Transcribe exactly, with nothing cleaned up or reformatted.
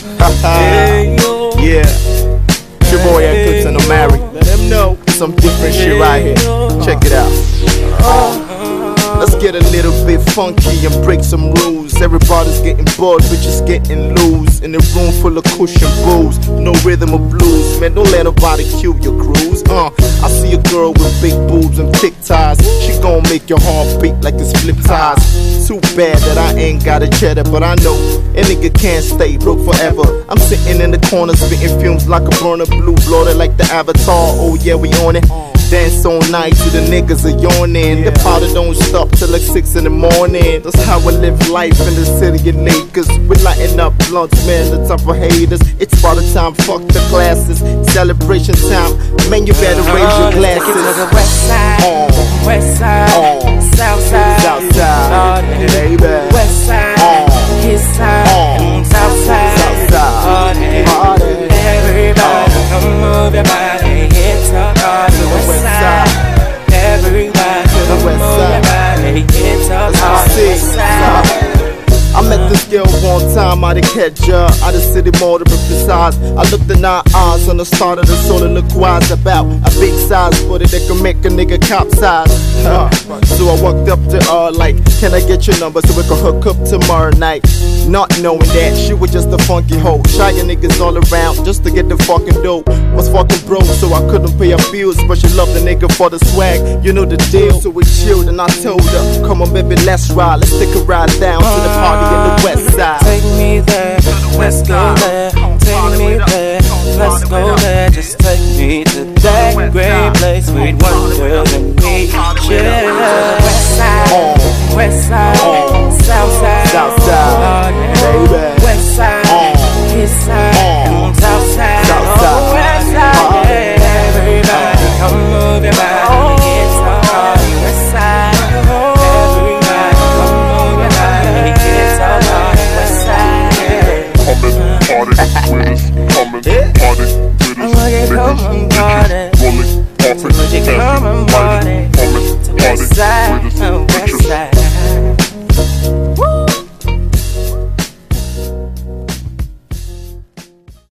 Yeah, it's your boy Ed Clipson, I'm married. Let them know some different shit right here. Check it out. Let's get a little bit funky and break some rules. Everybody's getting bored, we're just getting loose. In a room full of cushion booze, no rhythm or blues. Man, don't let nobody cue your cruise. Uh, I see a girl with big boobs and thick ties. She gon' make your heart beat like it's flip ties. Too bad that I ain't got a cheddar, but I know a nigga can't stay broke forever. I'm sitting in the corner spitting fumes like a burner, blue bloated like the Avatar. Oh yeah, we on it. Dance all night till the niggas are yawning. The party don't stop till like six in the morning. That's how I live life in the city of Lakers. We lighting up blunts, man, the time for haters. It's party time, fuck the classes. Celebration time, man, you better raise your glasses. Take it to the west side, uh, west side, uh, south side, south side, baby. West side, uh, his side, uh, south side, south side. party, Party. everybody, uh, come move your body, it's a party. West side, everybody, come move your body, it's a party. West side. I met this girl one time, I didn't catch her. I the city more to be precise. I looked in her eyes on the start of the soul and look wise about a big size booty that can make a nigga capsize. Uh, so I walked up to her like, can I get your number so we can hook up tomorrow night? Not knowing that she was just a funky hoe, shy niggas all around just to get the fucking dough. Was fucking broke so I couldn't pay her bills, but she loved the nigga for the swag, you know the deal. So we chilled and I told her, come on baby, let's ride. Let's take a ride down to the party.